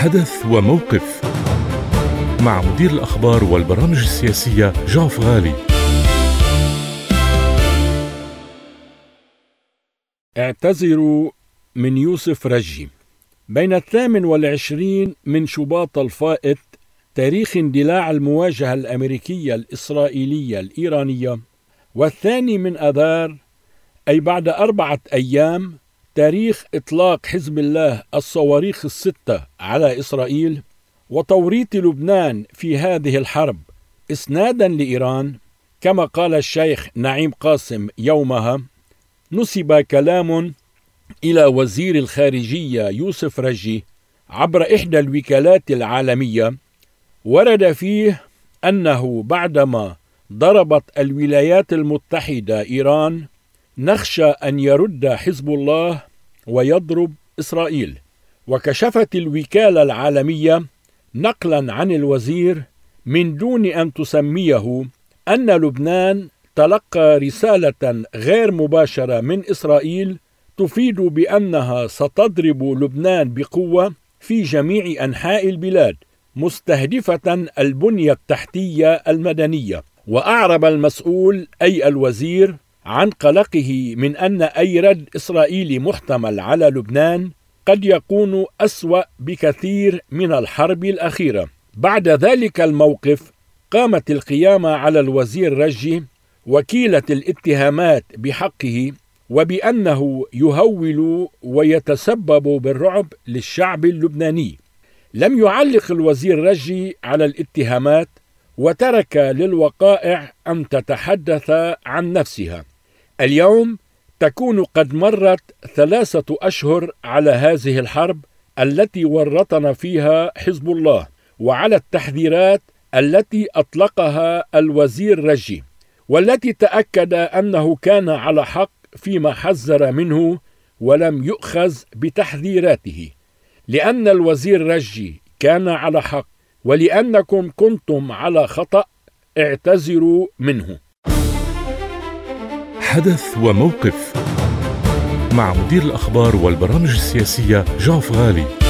حدث وموقف مع مدير الأخبار والبرامج السياسية جعف غالي. اعتذروا من يوسف رجي. بين 28 من شباط الفائت تاريخ اندلاع المواجهة الأمريكية الإسرائيلية الإيرانية، والثاني من آذار أي بعد 4 أيام تاريخ إطلاق حزب الله الصواريخ 6 على إسرائيل وتوريط لبنان في هذه الحرب إسنادا لإيران، كما قال الشيخ نعيم قاسم يومها، نسب كلام إلى وزير الخارجية يوسف رجي عبر إحدى الوكالات العالمية، ورد فيه أنه بعدما ضربت الولايات المتحدة إيران نخشى أن يرد حزب الله ويضرب إسرائيل. وكشفت الوكالة العالمية نقلا عن الوزير من دون أن تسميه أن لبنان تلقى رسالة غير مباشرة من إسرائيل تفيد بأنها ستضرب لبنان بقوة في جميع أنحاء البلاد، مستهدفة البنية التحتية المدنية. وأعرب المسؤول أي الوزير عن قلقه من أن أي رد إسرائيلي محتمل على لبنان قد يكون أسوأ بكثير من الحرب الأخيرة. بعد ذلك الموقف قامت القيامة على الوزير رجي وكيلة الاتهامات بحقه، وبأنه يهول ويتسبب بالرعب للشعب اللبناني. لم يعلق الوزير رجي على الاتهامات وترك للوقائع أن تتحدث عن نفسها. اليوم تكون قد مرت 3 أشهر على هذه الحرب التي ورطنا فيها حزب الله، وعلى التحذيرات التي أطلقها الوزير رجي، والتي تأكد أنه كان على حق فيما حذر منه ولم يؤخذ بتحذيراته. لأن الوزير رجي كان على حق ولأنكم كنتم على خطأ، اعتذروا منه. حدث وموقف مع مدير الأخبار والبرامج السياسية جعف غالي.